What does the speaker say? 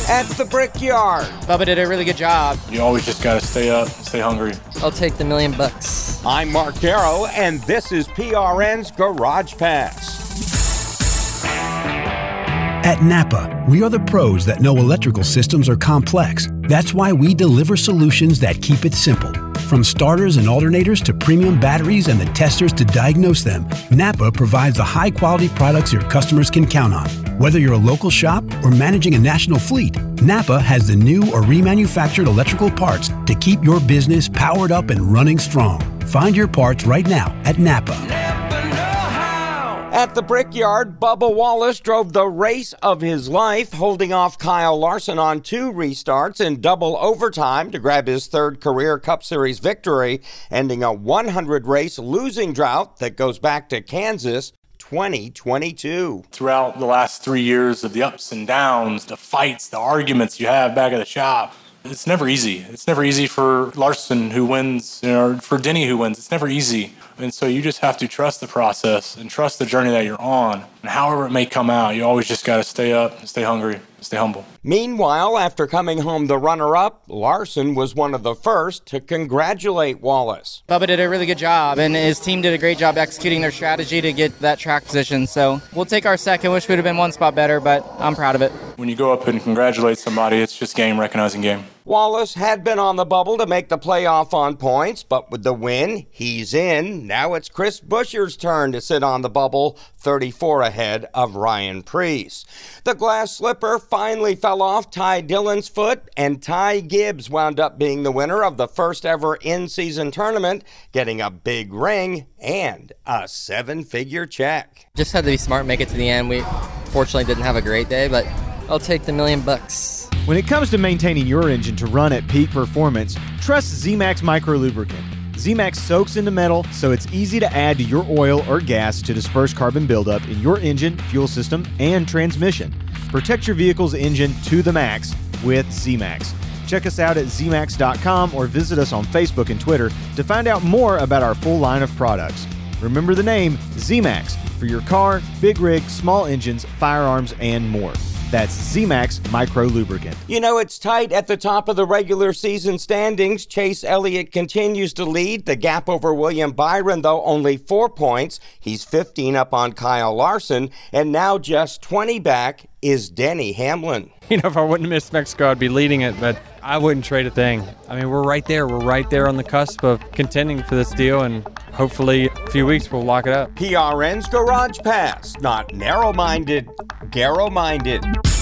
at the Brickyard. Bubba did a really good job. You always just got to stay up, stay hungry. I'll take the $1 million. I'm Mark Darrow, and this is PRN's Garage Pass. At Napa, we are the pros that know electrical systems are complex. That's why we deliver solutions that keep it simple. From starters and alternators to premium batteries and the testers to diagnose them, Napa provides the high-quality products your customers can count on. Whether you're a local shop or managing a national fleet, Napa has the new or remanufactured electrical parts to keep your business powered up and running strong. Find your parts right now at Napa. At the Brickyard, Bubba Wallace drove the race of his life, holding off Kyle Larson on 2 restarts in double overtime to grab his 3rd career Cup Series victory, ending a 100-race losing drought that goes back to Kansas 2022. Throughout the last 3 years of the ups and downs, the fights, the arguments you have back at the shop, it's never easy. It's never easy for Larson who wins, or for Denny who wins. It's never easy. And so you just have to trust the process and trust the journey that you're on. And however it may come out, you always just got to stay up, stay hungry, stay humble. Meanwhile, after coming home the runner-up, Larson was one of the first to congratulate Wallace. Bubba did a really good job, and his team did a great job executing their strategy to get that track position. So we'll take our second. Wish we would have been one spot better, but I'm proud of it. When you go up and congratulate somebody, it's just game, recognizing game. Wallace had been on the bubble to make the playoff on points, but with the win, he's in. Now it's Chris Buescher's turn to sit on the bubble, 34 ahead of Ryan Preece. The glass slipper finally fell off Ty Dillon's foot, and Ty Gibbs wound up being the winner of the first ever in-season tournament, getting a big ring and a 7-figure check. Just had to be smart and make it to the end. We fortunately didn't have a great day, but I'll take the $1 million. When it comes to maintaining your engine to run at peak performance, trust Z-Max Micro Lubricant. Z-Max soaks into metal, so it's easy to add to your oil or gas to disperse carbon buildup in your engine, fuel system, and transmission. Protect your vehicle's engine to the max with Z-Max. Check us out at zmax.com or visit us on Facebook and Twitter to find out more about our full line of products. Remember the name Z-Max for your car, big rig, small engines, firearms, and more. That's Z-Max Micro Lubricant. You know, it's tight at the top of the regular season standings. Chase Elliott continues to lead. The gap over William Byron, though, only 4 points. He's 15 up on Kyle Larson. And now just 20 back is Denny Hamlin. You know, if I wouldn't miss Mexico, I'd be leading it, but I wouldn't trade a thing. I mean, we're right there. We're right there on the cusp of contending for this deal, and hopefully a few weeks we'll lock it up. PRN's Garage Pass. Not narrow-minded, Garrow-minded.